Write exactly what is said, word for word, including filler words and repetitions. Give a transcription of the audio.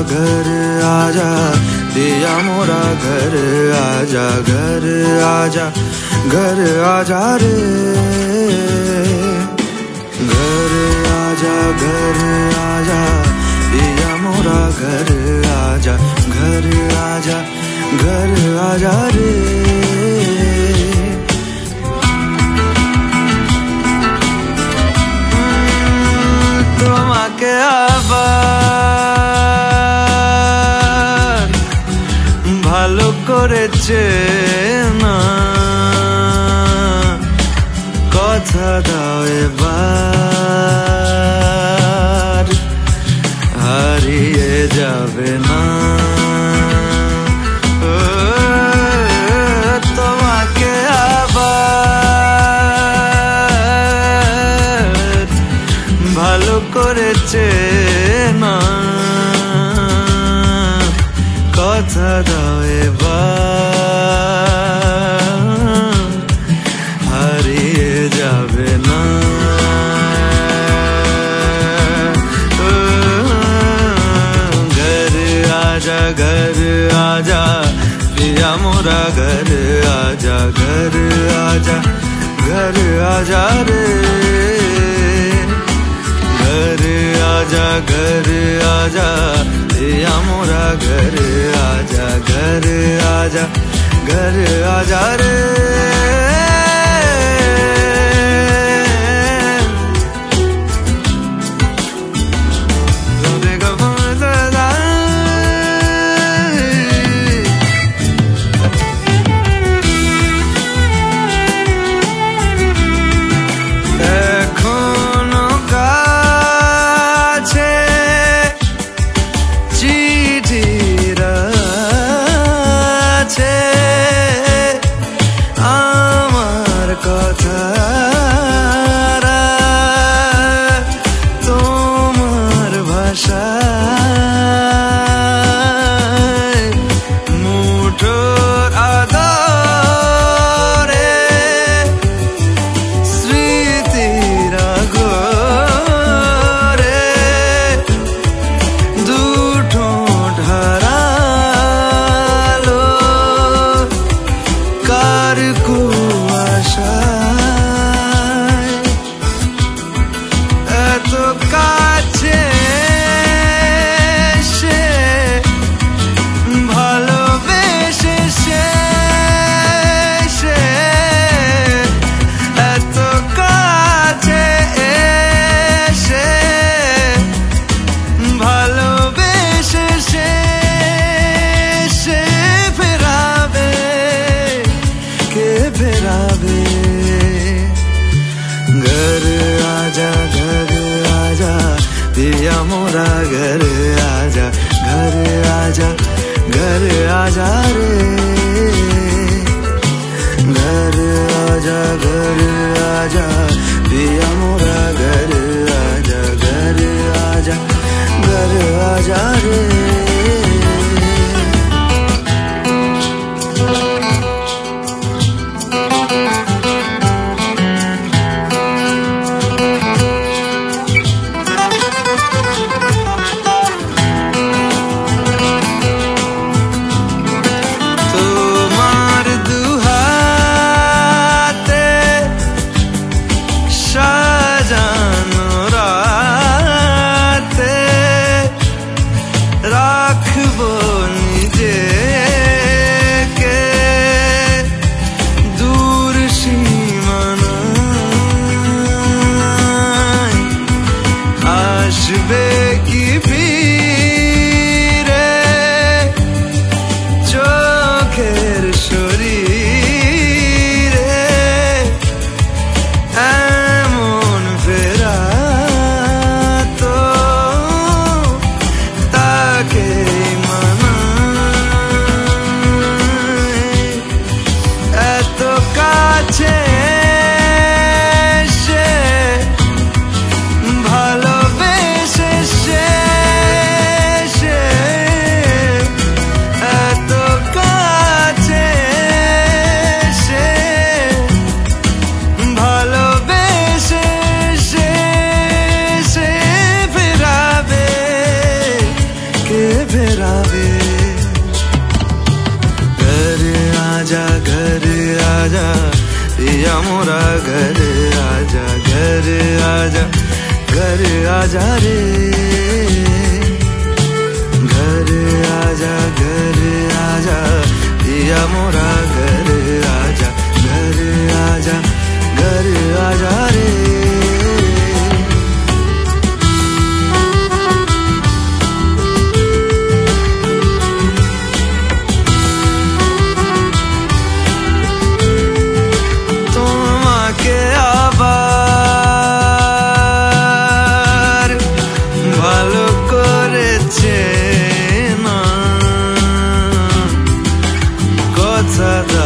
घर आजा पिया मोरा घर आजा घर आजा घर आजा रे घर आजा घर आजा पिया मोरा घर आजा घर आजा घर आजा रे তোমাকে আবার ভালো করেছে না কথা দাও এবার হারিয়ে যাবে না তোমাকে আবার ভালো করেছে না কথা দাও এবার হারিয়ে যাবে না घर आजा घर आजा पिया मोरा घर आजा घर आजा घर आजा रे घर आजा घर आजा पिया मोरा घर आजा घर आजा घर आजा रे তোমার ভাষায় মুঠোর আদরে স্মৃতির ঘরে দুটো ধারালো কার কুয়াশা কাছে সে ভালোবেসে সে সে এত কাছে সে ভালোবেসে সে সে ফেরাবে কে ফেরাবে घर आजा घर आजा पिया मोरा घर आजा घर आजा घर आजा रे घर आजा घर आजा पिया मोरा घर आजा घर आजा घर आजा रे आजा घर आजा पिया मोरा घर आजा घर आजा घर आजा रे घर आजा घर आजा पिया मोरा घर आजा घर आजा घर आजा रे কথা